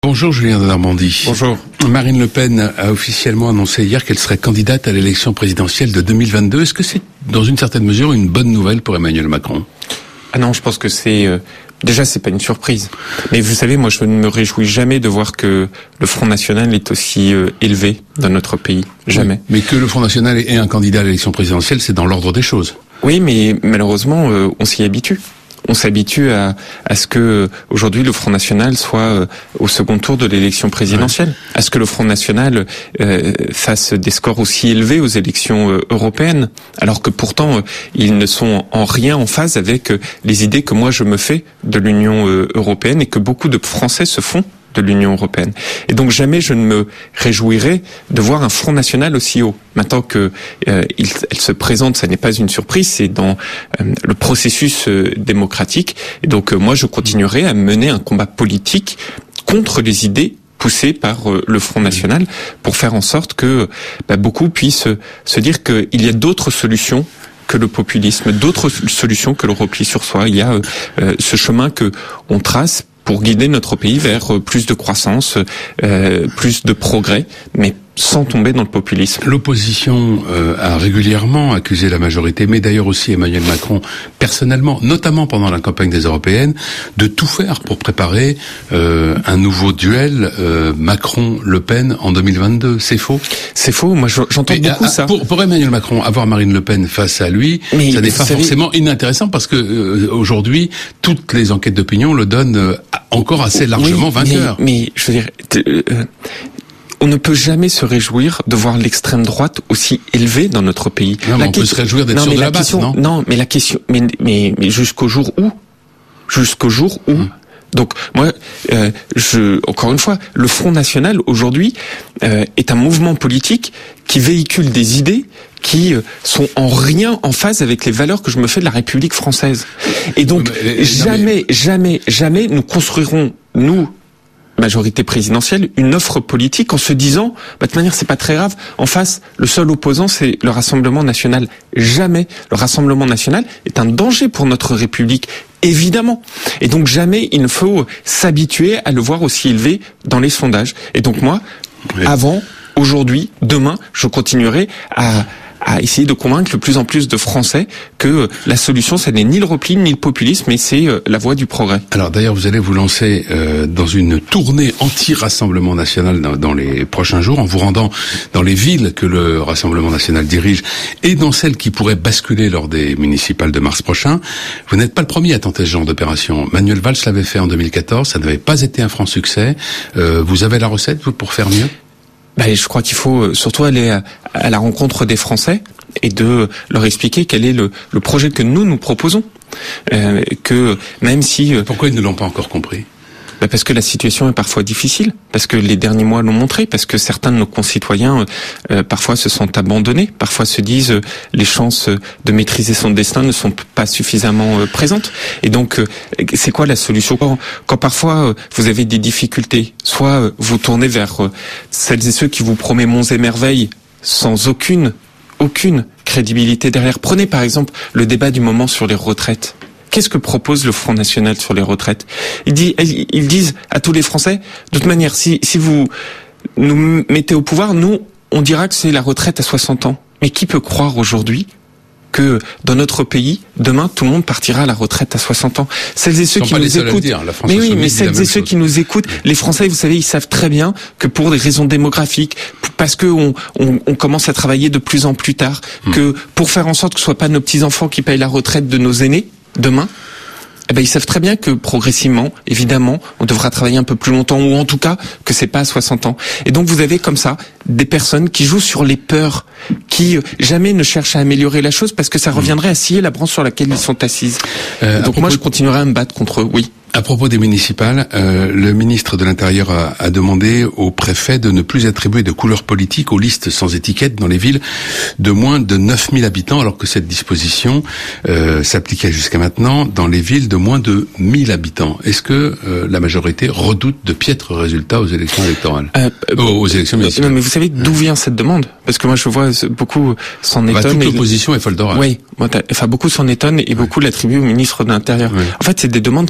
Bonjour Julien de Normandie. Bonjour. Marine Le Pen a officiellement annoncé hier qu'elle serait candidate à l'élection présidentielle de 2022. Est-ce que c'est, dans une certaine mesure, une bonne nouvelle pour Emmanuel Macron ? Ah non, je pense que c'est... Déjà, c'est pas une surprise. Mais vous savez, moi, je ne me réjouis jamais de voir que le Front National est aussi élevé dans notre pays. Jamais. Oui, mais que le Front National ait un candidat à l'élection présidentielle, c'est dans l'ordre des choses. Oui, mais malheureusement, on s'y habitue. On s'habitue à ce que aujourd'hui le Front National soit au second tour de l'élection présidentielle, ouais. À ce que le Front National fasse des scores aussi élevés aux élections européennes, alors que pourtant ils ne sont en rien en phase avec les idées que moi je me fais de l'Union européenne et que beaucoup de Français se font de l'Union européenne. Et donc jamais je ne me réjouirai de voir un Front National aussi haut. Maintenant que elle se présente, ça n'est pas une surprise, c'est dans le processus démocratique. Et donc moi je continuerai à mener un combat politique contre les idées poussées par le Front National pour faire en sorte que beaucoup puissent se dire qu'il y a d'autres solutions que le populisme, d'autres solutions que le repli sur soi. Il y a ce chemin que on trace pour guider notre pays vers plus de croissance, plus de progrès, mais sans tomber dans le populisme. L'opposition a régulièrement accusé la majorité, mais d'ailleurs aussi Emmanuel Macron personnellement, notamment pendant la campagne des Européennes, de tout faire pour préparer un nouveau duel Macron-Le Pen en 2022. C'est faux ? C'est faux, moi j'entends beaucoup ça. Pour Emmanuel Macron, avoir Marine Le Pen face à lui, mais ça n'est pas forcément inintéressant parce que aujourd'hui, toutes les enquêtes d'opinion le donnent encore assez largement vainqueur. Mais je veux dire... on ne peut jamais se réjouir de voir l'extrême droite aussi élevée dans notre pays. Non, mais on peut se réjouir d'être sûr de la base, non ? Non, mais la question, mais jusqu'au jour où ? Donc moi, encore une fois, le Front National aujourd'hui est un mouvement politique qui véhicule des idées qui sont en rien en phase avec les valeurs que je me fais de la République française. Et donc jamais nous construirons, nous, majorité présidentielle, une offre politique en se disant, de toute manière, c'est pas très grave. En face, le seul opposant, c'est le Rassemblement National. Jamais. Le Rassemblement National est un danger pour notre République, évidemment. Et donc, jamais il ne faut s'habituer à le voir aussi élevé dans les sondages. Et donc, moi, avant, aujourd'hui, demain, je continuerai à essayer de convaincre le plus en plus de Français que la solution, ça n'est ni le repli, ni le populisme, mais c'est la voie du progrès. Alors d'ailleurs, vous allez vous lancer dans une tournée anti-Rassemblement National dans les prochains jours, en vous rendant dans les villes que le Rassemblement National dirige et dans celles qui pourraient basculer lors des municipales de mars prochain. Vous n'êtes pas le premier à tenter ce genre d'opération. Manuel Valls l'avait fait en 2014, ça n'avait pas été un franc succès. Vous avez la recette, vous, pour faire mieux ? Je crois qu'il faut surtout aller à la rencontre des Français et de leur expliquer quel est le projet que nous proposons. Que même si... Pourquoi ils ne l'ont pas encore compris ? Parce que la situation est parfois difficile, parce que les derniers mois l'ont montré, parce que certains de nos concitoyens parfois se sentent abandonnés, parfois se disent les chances de maîtriser son destin ne sont pas suffisamment présentes. Et donc, c'est quoi la solution ? Quand parfois vous avez des difficultés, soit vous tournez vers celles et ceux qui vous promettent monts et merveilles sans aucune crédibilité derrière. Prenez par exemple le débat du moment sur les retraites. Qu'est-ce que propose le Front National sur les retraites ? Ils disent à tous les Français, de toute manière, si vous nous mettez au pouvoir, nous, on dira que c'est la retraite à 60 ans. Mais qui peut croire aujourd'hui que dans notre pays, demain, tout le monde partira à la retraite à 60 ans. Celles et ceux qui nous écoutent, mais oui, mais celles et ceux qui nous écoutent, les Français, vous savez, ils savent très bien que pour des raisons démographiques, parce que on commence à travailler de plus en plus tard, que pour faire en sorte que ce soit pas nos petits-enfants qui payent la retraite de nos aînés, demain, ils savent très bien que progressivement, évidemment, on devra travailler un peu plus longtemps, ou en tout cas que c'est pas à 60 ans. Et donc vous avez comme ça des personnes qui jouent sur les peurs, qui jamais ne cherchent à améliorer la chose parce que ça reviendrait à scier la branche sur laquelle ils sont assises. Donc moi je continuerai à me battre contre eux, oui. À propos des municipales, le ministre de l'Intérieur a demandé au préfet de ne plus attribuer de couleur politique aux listes sans étiquette dans les villes de moins de 9000 habitants, alors que cette disposition s'appliquait jusqu'à maintenant dans les villes de moins de 1000 habitants. Est-ce que la majorité redoute de piètres résultats aux élections électorales, aux élections municipales? Mais vous savez d'où vient cette demande? Parce que moi je vois beaucoup s'en étonnent. Toute l'opposition est folle d'orage. Oui, beaucoup s'en étonnent et beaucoup l'attribuent au ministre de l'Intérieur. Oui. En fait, c'est des demandes qui viennent des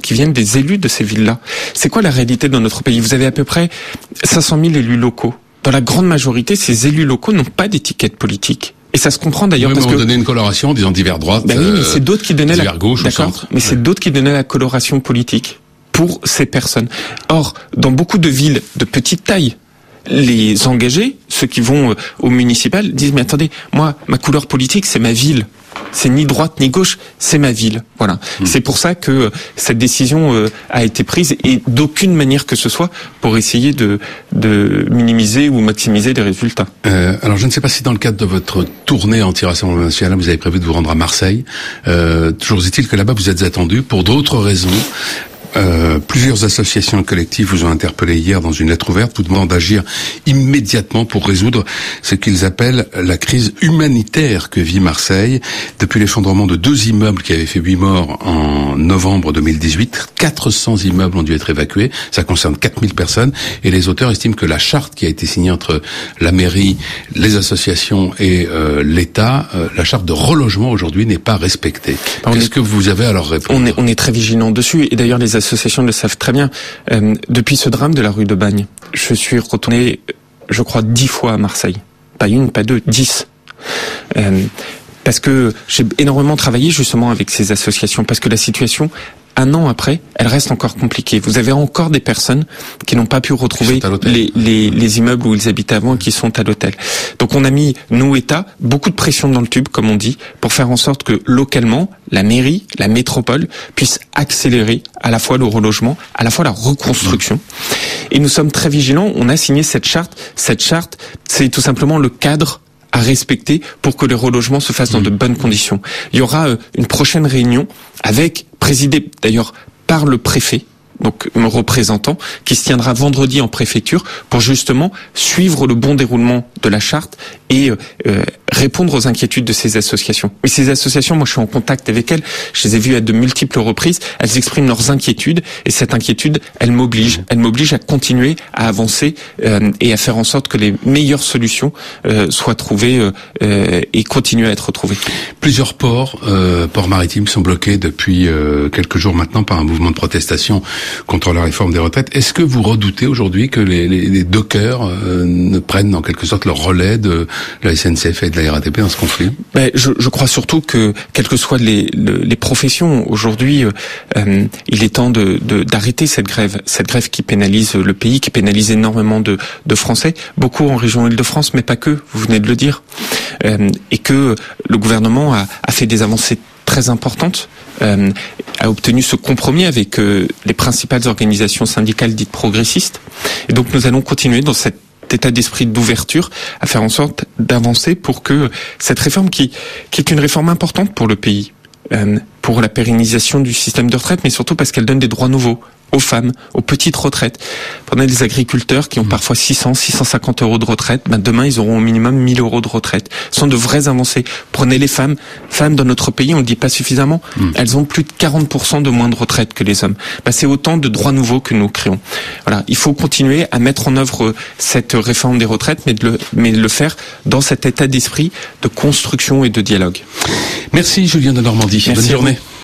les élus de ces villes-là. C'est quoi la réalité dans notre pays? Vous avez à peu près 500 000 élus locaux. Dans la grande majorité, ces élus locaux n'ont pas d'étiquette politique. Et ça se comprend d'ailleurs parce que... on donnait une coloration en disant divers droite, oui, mais c'est d'autres qui donnaient divers gauche, d'accord, au centre. Mais c'est d'autres qui donnaient la coloration politique pour ces personnes. Or, dans beaucoup de villes de petite taille, les engagés, ceux qui vont au municipal, disent mais attendez, moi, ma couleur politique, c'est ma ville. C'est ni droite ni gauche, c'est ma ville. Voilà. C'est pour ça que cette décision a été prise et d'aucune manière que ce soit pour essayer de minimiser ou maximiser les résultats. Alors je ne sais pas si dans le cadre de votre tournée anti-Rassemblement national, vous avez prévu de vous rendre à Marseille. Toujours est-il que là-bas vous êtes attendu pour d'autres raisons. Plusieurs associations collectives vous ont interpellé hier dans une lettre ouverte, vous demandant d'agir immédiatement pour résoudre ce qu'ils appellent la crise humanitaire que vit Marseille. Depuis l'effondrement de 2 immeubles qui avaient fait 8 morts en novembre 2018, 400 immeubles ont dû être évacués. Ça concerne 4000 personnes. Et les auteurs estiment que la charte qui a été signée entre la mairie, les associations et l'État, la charte de relogement aujourd'hui n'est pas respectée. Qu'est-ce que vous avez à leur répondre? On est très vigilants dessus. Et d'ailleurs, les associations le savent très bien. Depuis ce drame de la rue de Bagne, je suis retourné, je crois, 10 fois à Marseille. Pas une, pas deux, 10. Parce que j'ai énormément travaillé justement avec ces associations, parce que la situation, un an après, elle reste encore compliquée. Vous avez encore des personnes qui n'ont pas pu retrouver les immeubles où ils habitaient avant et qui sont à l'hôtel. Donc on a mis, nous, État, beaucoup de pression dans le tube, comme on dit, pour faire en sorte que localement, la mairie, la métropole, puisse accélérer à la fois le relogement, à la fois la reconstruction. Et nous sommes très vigilants. On a signé cette charte. Cette charte, c'est tout simplement le cadre à respecter pour que les relogements se fassent dans de bonnes conditions. Il y aura une prochaine réunion présidée d'ailleurs par le préfet, donc mon représentant, qui se tiendra vendredi en préfecture pour justement suivre le bon déroulement de la charte et répondre aux inquiétudes de ces associations. Mais ces associations, moi je suis en contact avec elles, je les ai vues à de multiples reprises, elles expriment leurs inquiétudes et cette inquiétude, elle m'oblige à continuer à avancer et à faire en sorte que les meilleures solutions soient trouvées et continuent à être trouvées. Plusieurs ports maritimes sont bloqués depuis quelques jours maintenant par un mouvement de protestation contre la réforme des retraites. Est-ce que vous redoutez aujourd'hui que les dockers ne prennent en quelque sorte le relais de la SNCF et de la RATP dans ce conflit? Je crois surtout que, quelles que soient les professions, aujourd'hui, il est temps d'arrêter cette grève qui pénalise le pays, qui pénalise énormément de Français, beaucoup en région Île-de-France, mais pas que, vous venez de le dire, et que le gouvernement a fait des avancées très importante, a obtenu ce compromis avec les principales organisations syndicales dites progressistes. Et donc nous allons continuer dans cet état d'esprit d'ouverture à faire en sorte d'avancer pour que cette réforme qui est une réforme importante pour le pays, pour la pérennisation du système de retraite, mais surtout parce qu'elle donne des droits nouveaux aux femmes, aux petites retraites. Prenez les agriculteurs qui ont parfois 650 euros de retraite, demain ils auront au minimum 1000 euros de retraite. Ce sont de vraies avancées. Prenez les femmes dans notre pays, on le dit pas suffisamment, elles ont plus de 40% de moins de retraite que les hommes. C'est autant de droits nouveaux que nous créons. Voilà, il faut continuer à mettre en œuvre cette réforme des retraites, mais de le faire dans cet état d'esprit de construction et de dialogue. Merci Julien de Normandie. Merci. Bonne journée.